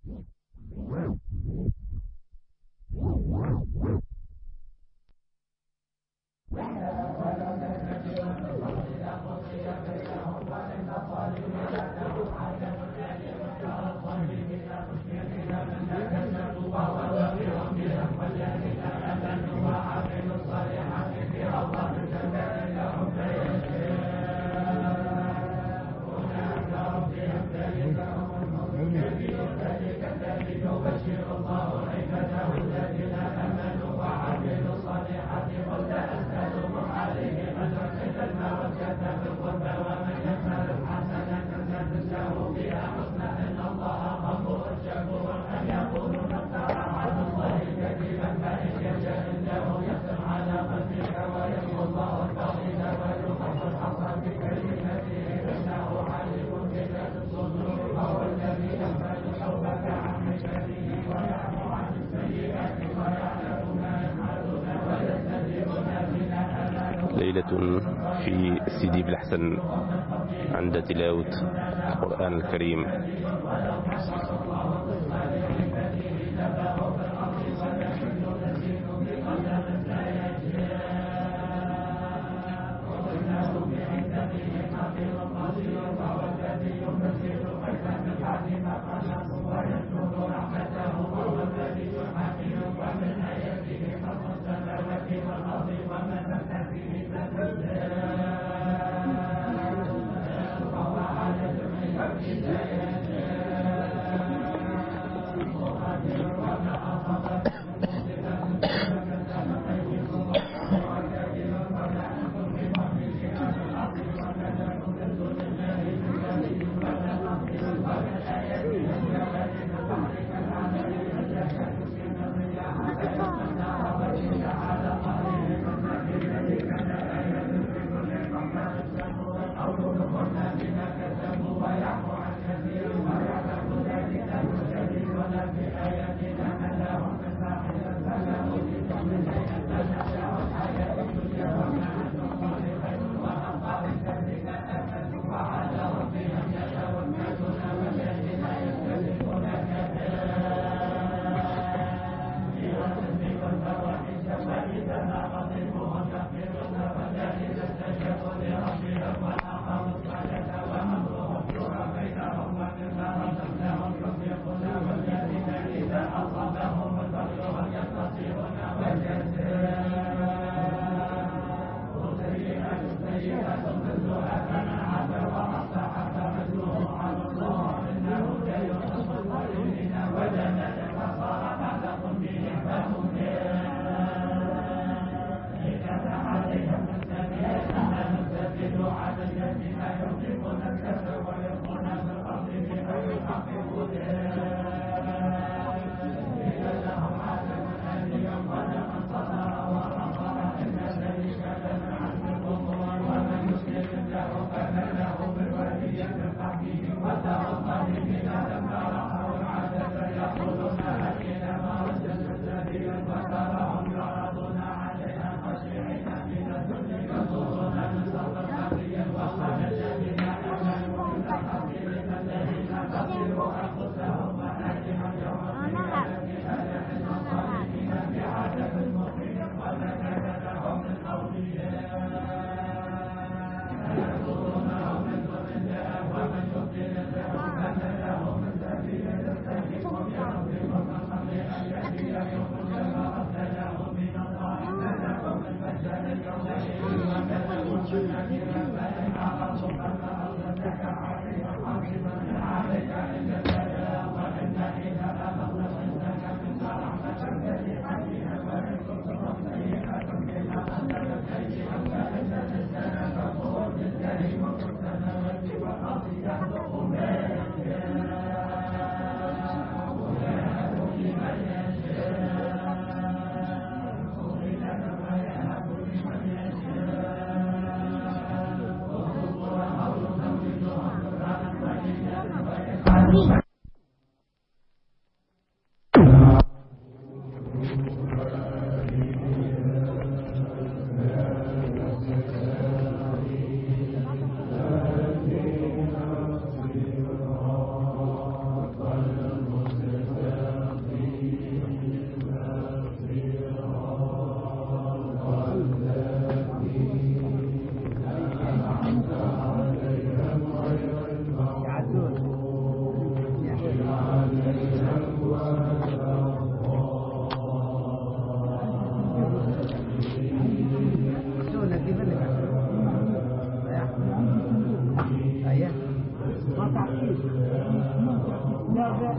ليلة في سيدي بالحسن عند تلاوة القرآن الكريم.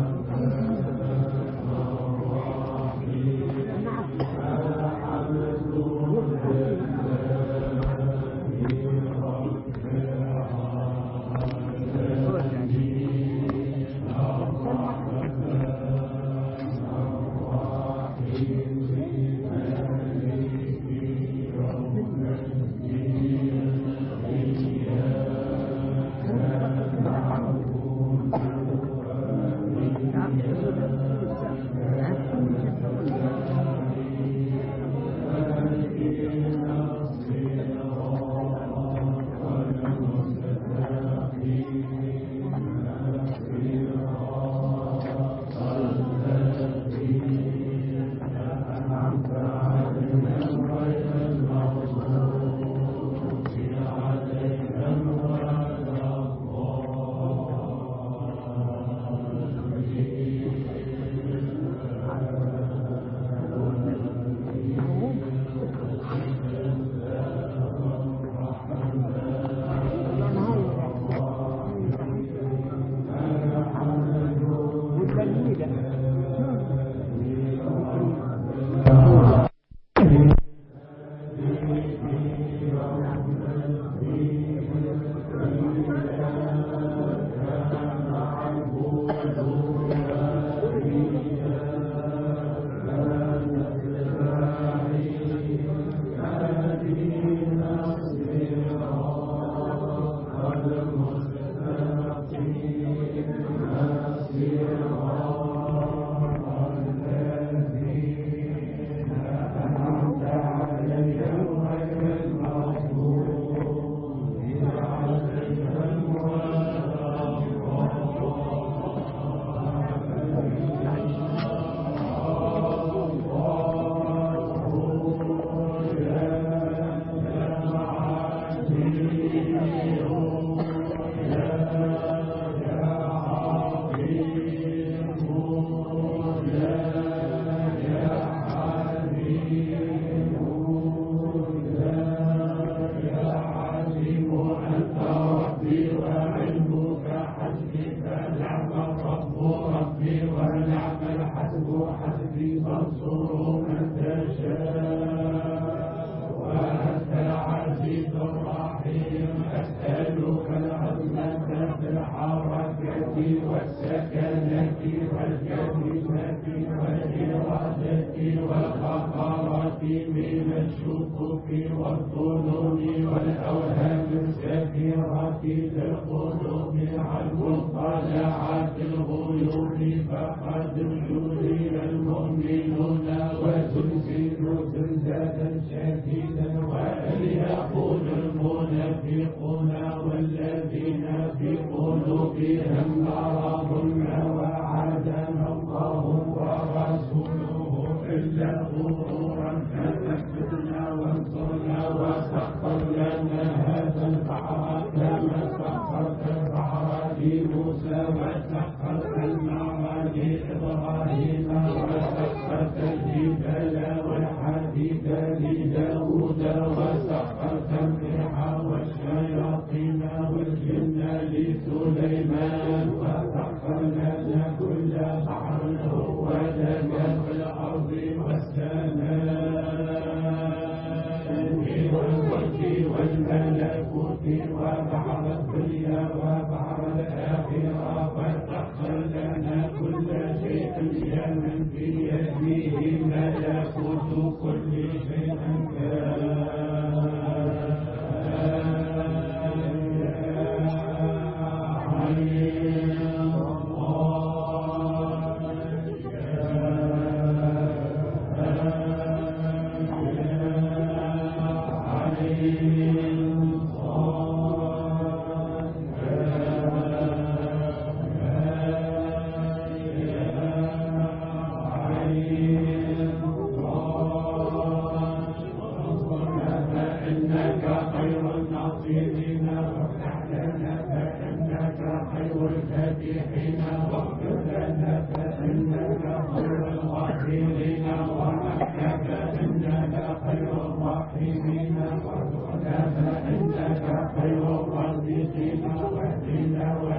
خير الرازقين واهدنا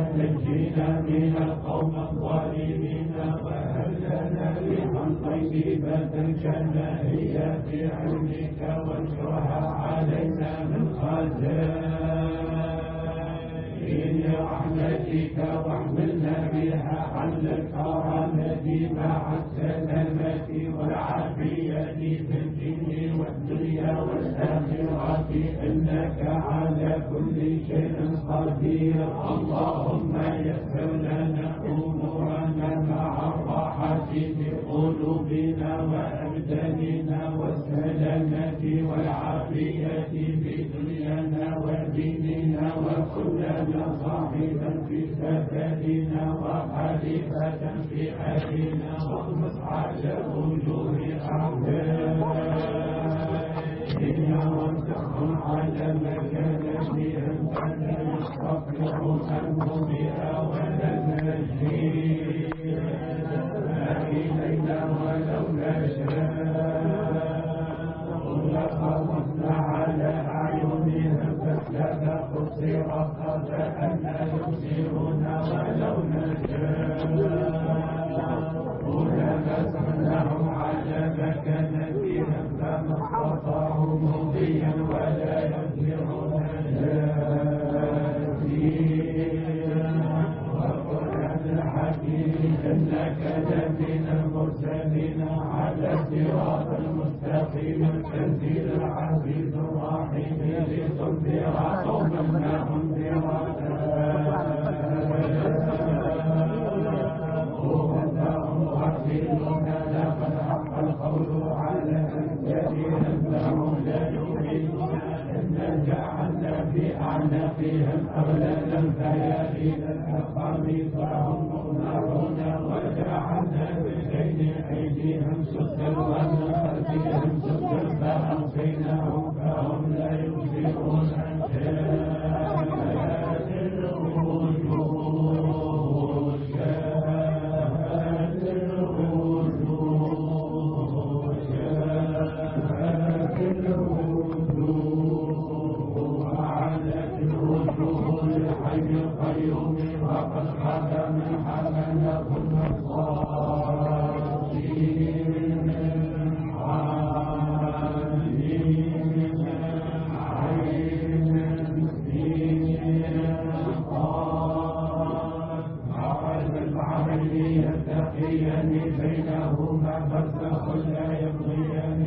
نجينا من القوم الظالمين وهب لنا ريحا طيبة كالنهي بعلمك وانشرها علينا من خزائن رحمتك واحملنا بها على الكرامة مع السلامة والعافية في الدين والدنيا والآخرة إنك على كل شيء قدير. اللهم يسر لنا أمورنا مع الراحة في قلوبنا وأبداننا والسلامة والعافية في دنيانا وديننا وكلنا صاحبا في سفرنا وخليفة في أهلنا واغمس على وجوه أعدائنا وانصرهم على مكانتهم فلا يستطيع أنه بها ولا نجيب إلينا ولو نشاء لخلصنا على أعينهم فاستبقوا الصراط فأنا يبصرون ولو نشاء لمسخناهم على مكانتهم فما استطاعوا مضيا ولا يبصرون والقرآن الحكيم إنك لمن المرسلين على الصراط المستقيم التنزيل العزيز الرحيم لتنذر قوما ما أنذر لقد حق القول على أكثرهم فهم لا يؤمنون إنا جعلنا في أعناقهم أغلالا فهي إلى الأذقان فهم مقمحون وجعلنا بين أيديهم سدا ومن خلفهم سدا فأغشيناهم فهم لا يبصرون وقد خاب من حملهم الصالحين يتقيان بينهما برزخ لا يبغيان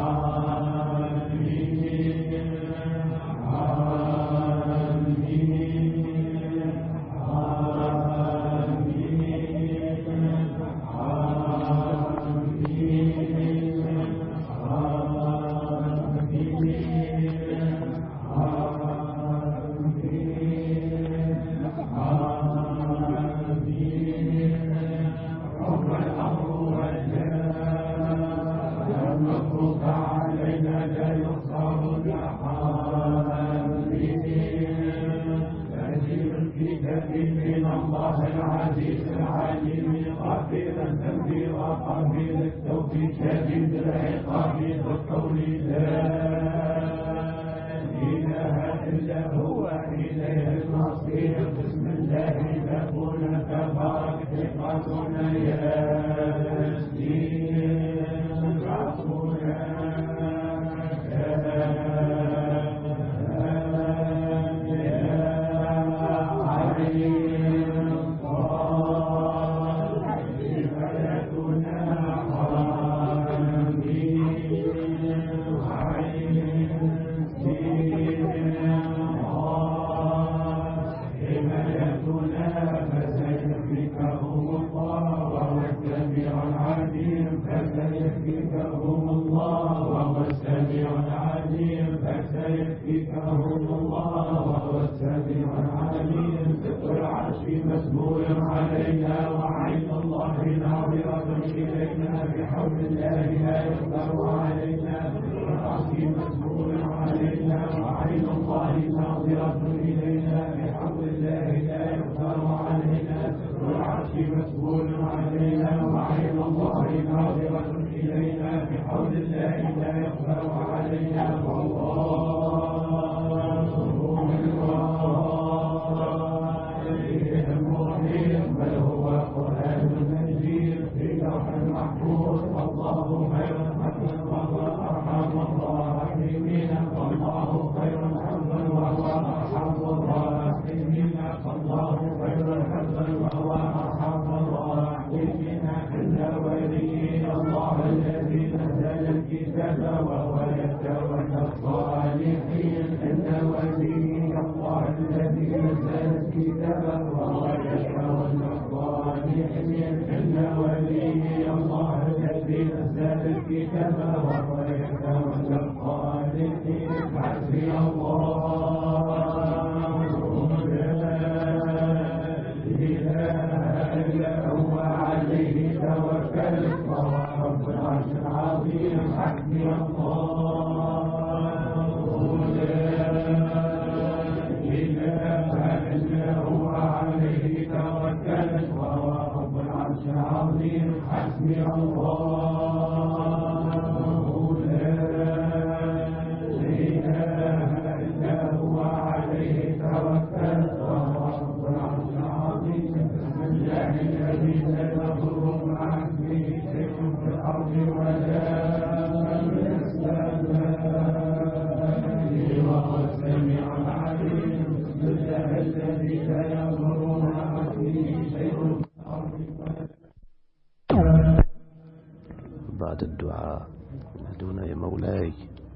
من الله العزيز العليم غافرا تنبيرا قابل التوفيق شديد العقاب بالقول لا إله إلا هو إليه المصير بسم الله تكون تبارك ثقتنا ياسين رسولا فسيكفيكهم الله وهو السميع العليم فسيكفيكهم الله وهو السميع العليم ذكر العرش مسبول علينا وعين الله ناظرة إلينا بحول الله لا يقدر علينا ذكر العرش مسبول علينا وعين الله ناظرة إلينا بحول الله لا يقدر علينا ذكر العرش مسبول علينا وعين الله ناظرة إلينا بحول الله لا يقدر علينا والله من ورائهم فالله خير حفظا وهو أرحم الراحمين عند ولي الله الذي نزل الكتاب وهو يتولى الصالحين عند ولي الله الذي نزل الكتاب وهو يتولى الصالحين عند ولي الله الذي نزل الكتاب وهو يتولى الصالحين حسبي الله هو عليه توكلت وهو رب العرش العظيم حسبي الله لا إله إلا هو عليه توكلت وهو رب العرش العظيم حسبي الله لا إله إلا هو عليه توكلت وهو رب العرش العظيم الذي لا يضر مع اسمه شيء في الارض ولا في السماء وهو السميع العليم الله الذي لا يضر مع اسمه شيء في الارض ولا. بعد الدعاء نادونا يا مولاي.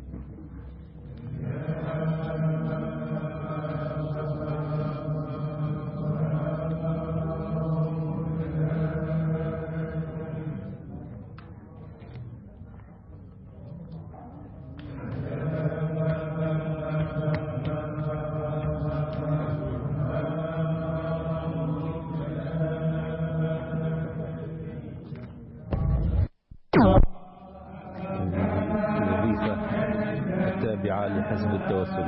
التابعة لحزب التوسل.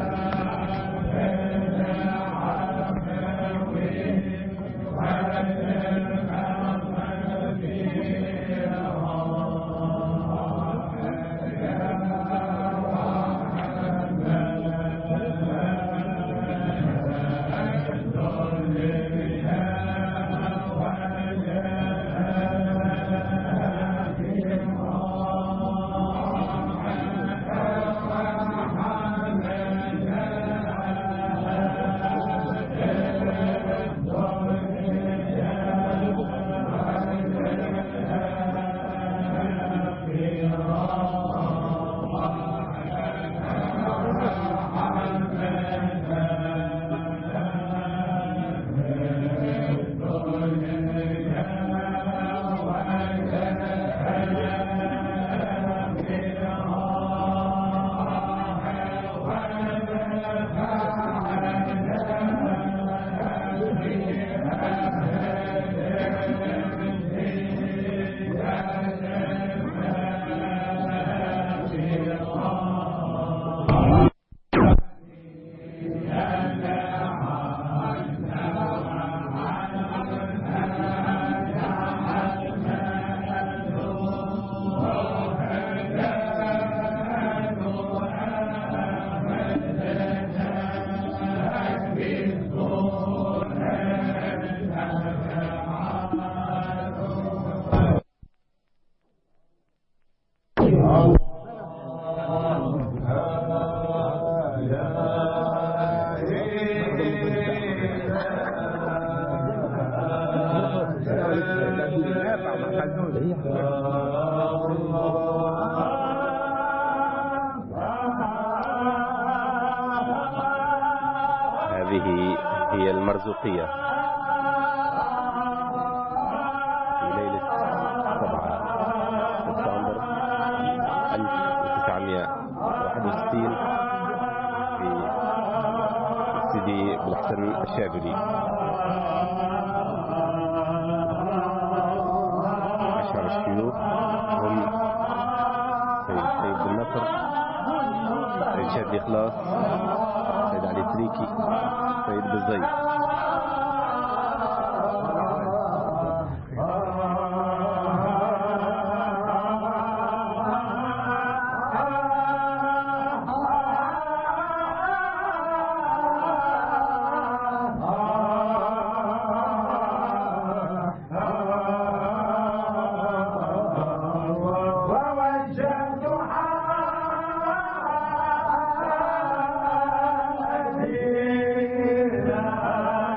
هذه هي المرزوقية في ليلة 7 سبتمبر 1961 في سيدي بالحسن الشاذلي. أشهر الشيوخ هم سيد بن نصر، سيد شادي خلاص، سيد علي تريكي، سيد بالزيد. ووجهت حالي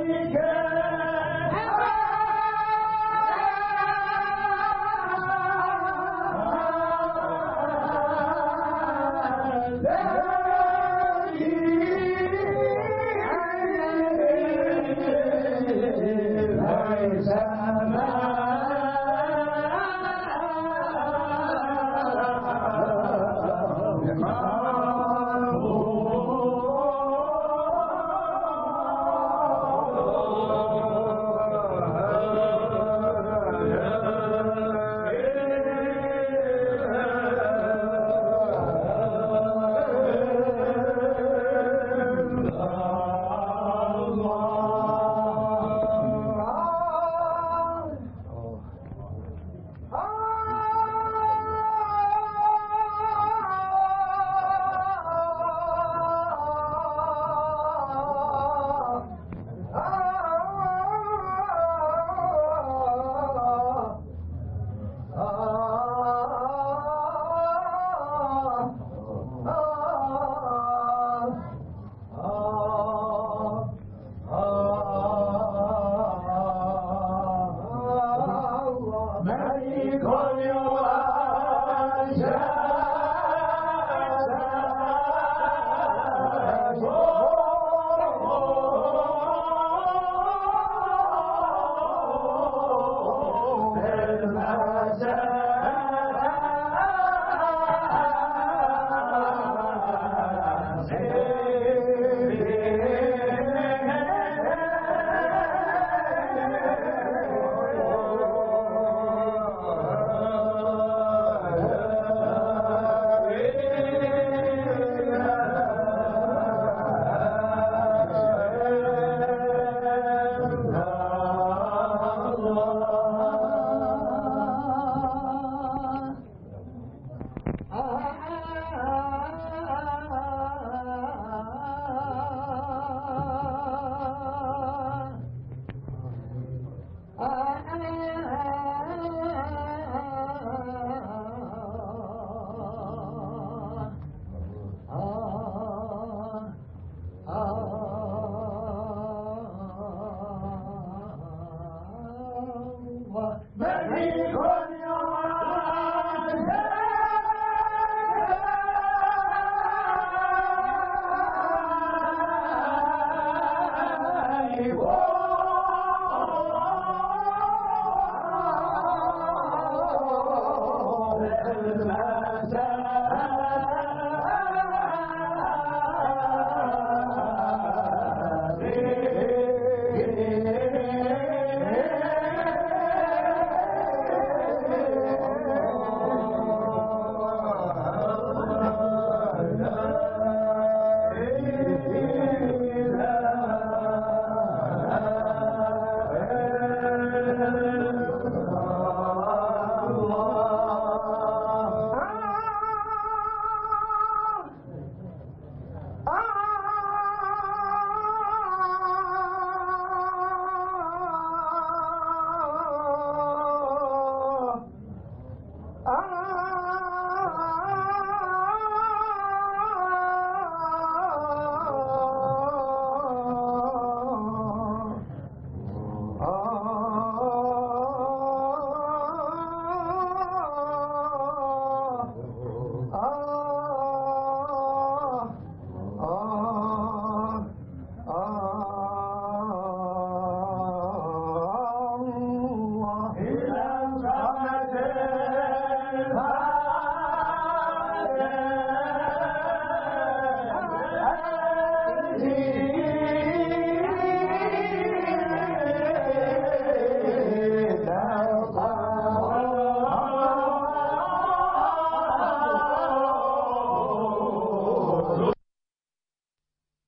إلى